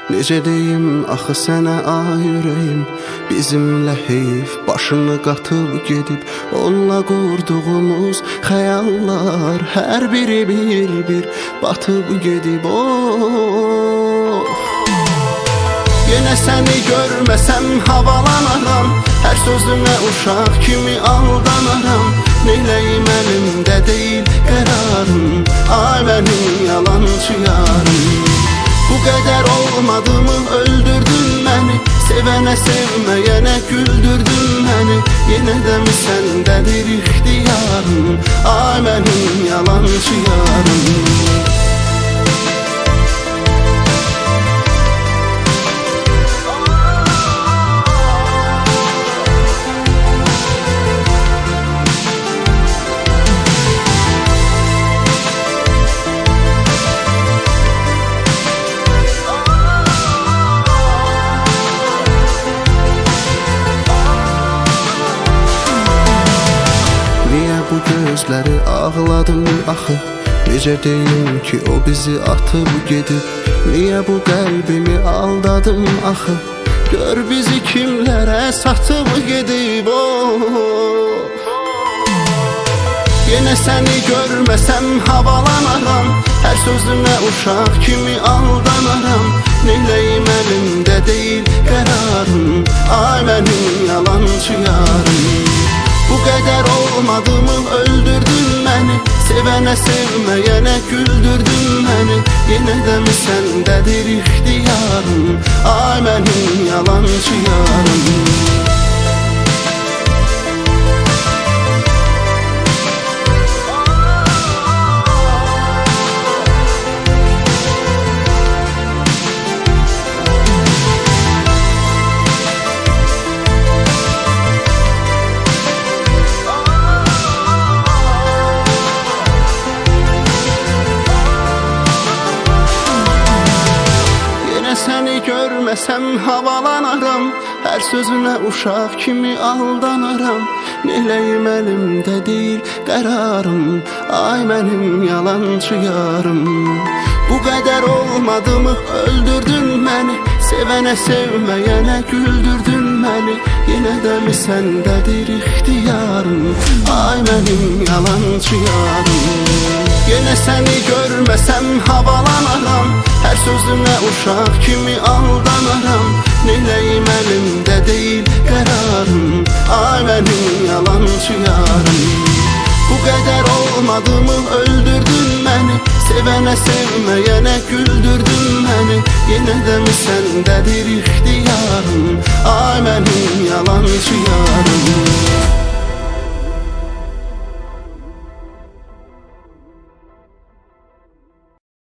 Necə deyim axı sənə ay ürəyim, bizimlə heyf başını qatıb gedib. Onunla qurduğumuz xəyallar hər biri bir batıb gedib. Yenə səni görməsəm havalanaram, hər sözünə uşaq kimi aldanaram. Neyləyim əlimdə deyil qərarım, ay mənim yalancı yarım. Bu qədər olmadımı öldürdün məni, sevənə sevməyənə güldürdün məni. Yenə də mi səndədir ixtiyarım, ay mənim yalancı yarım. Bu gözləri ağladım axı, necə deyim ki o bizi atıb gedib. Niyə bu qəlbimi aldadım axı, gör bizi kimlərə satıb gedib. Yenə səni görməsəm havalanaram, hər sözünə uşaq kimi aldanaram. Neyləyim əlimdə deyil qərarım, ay mənim yalancı yarım. Bu qədər olmadımı öldürdün məni, sevənə sevməyənə güldürdün məni. Yenə də mi səndədir ixtiyarım, ay mənim yalancı yarım. Səni görməsəm havalanaram, hər sözünə uşaq kimi aldanaram. Neyləyim əlimdə deyil qərarım, ay mənim yalancı yarım. Bu qədər olmadımı öldürdün məni, sevənə sevməyənə güldürdün məni. Yenə də mi səndədir ixtiyarım, ay mənim yalancı yarım. Yenə səni görməsəm havalanaram, hər sözünə uşaq kimi aldanaram. Neyləyim əlimdə deyil qərarım, ay mənim yalancı yarım. Bu qədər olmadımı öldürdün məni, sevənə sevməyənə güldürdün məni. Yenə də mi səndədir ixtiyarım,